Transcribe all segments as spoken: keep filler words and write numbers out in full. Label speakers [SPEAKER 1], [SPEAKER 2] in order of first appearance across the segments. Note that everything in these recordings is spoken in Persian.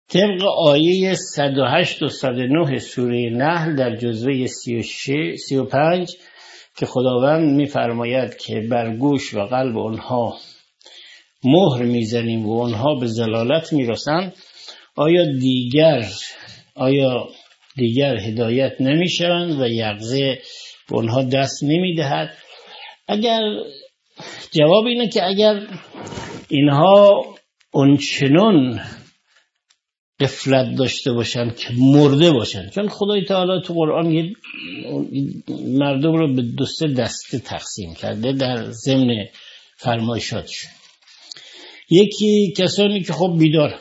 [SPEAKER 1] طبق آیه صد و هشت و صد و نه سوره نحل در جزوه سی و پنج که خداوند می‌فرماید که بر گوش و قلب آنها مهر می‌زنیم و آنها به ضلالت می‌رسند، آیا دیگر آیا دیگر هدایت نمی‌شوند و یقظه به آنها دست نمی‌دهد؟ اگر جواب اینه که اگر اینها اونچنان غفلت داشته باشن که مرده باشن، چون خدای تعالی تو قرآن یه مردم رو به دو سه دسته تقسیم کرده در ضمن فرمایشاتش. یکی کسانی که خب بیدار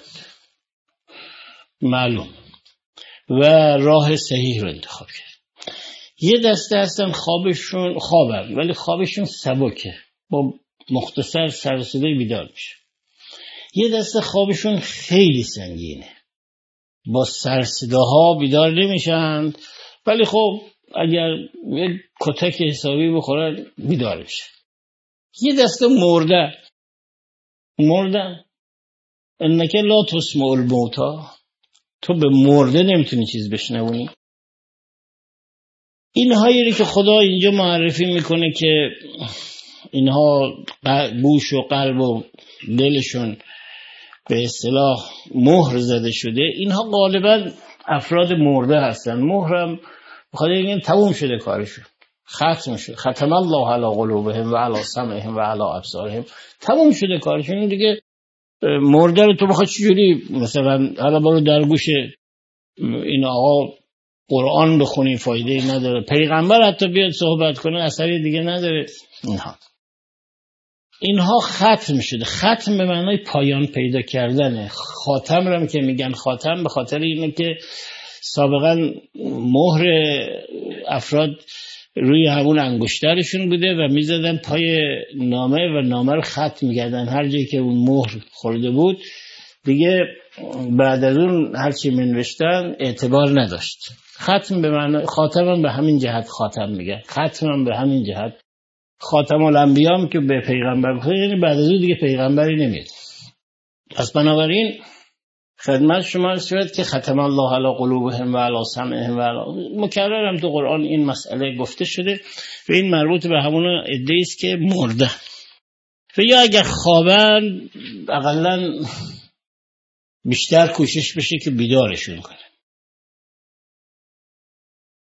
[SPEAKER 1] معلوم و راه صحیح رو انتخاب کرد. یه دسته هستن خوابشون خوابن ولی خوابشون سبکه، با مختصر سر و صدای بیدار میشه. یه دسته خوابشون خیلی سنگینه، با سر صداها بیدار نمیشن ولی خب اگر یک کتک حسابی بخورن بیدار میشه. یه دسته مرده مرده انک لا تسمع الموتی، تو به مرده نمیتونی چیز بشنونی. اینهایی رو که خدا اینجا معرفی میکنه که اینها گوش و قلب و دلشون به اصطلاح مهر زده شده، اینها غالبا افراد مرده هستن. مهرم بخاطر اینکه تموم شده کارشون، ختم شده. ختم الله علی قلوبهم و علی سمعهم و علی ابصارهم، تموم شده کارشون دیگه. مرده رو تو بخواد چجوری مثلا حالا برو در گوش این آقا قرآن بخونی فایده نداره، پیغمبر حتی بیاد صحبت کنه اثری دیگه نداره. اینها اینها ختم شده. ختم به معنای پایان پیدا کردنه. خاتم رو که میگن خاتم به خاطر اینه که سابقا مهر افراد روی همون انگشترشون بوده و میزدن پای نامه و نامه رو ختم میکردن. هر جایی که اون مهر خورده بود دیگه بعد از اون هرچی منوشتن اعتبار نداشت. ختم به معنای خاتم هم به همین جهت خاتم میگن، ختم هم به همین جهت. خاتم الانبیا هم که به پیغمبر خود، یعنی بعد از اون دیگه پیغمبری نمیاد. پس بنابراین خدمت شما عرض شود که ختم الله علی قلوبهم و علی سمعهم و علی، مکررم تو قرآن این مسئله گفته شده و این مربوط به همون عده‌ای است که مرده و یا اگر خوابن اقلا بیشتر کوشش بشه که بیدارشون کنه.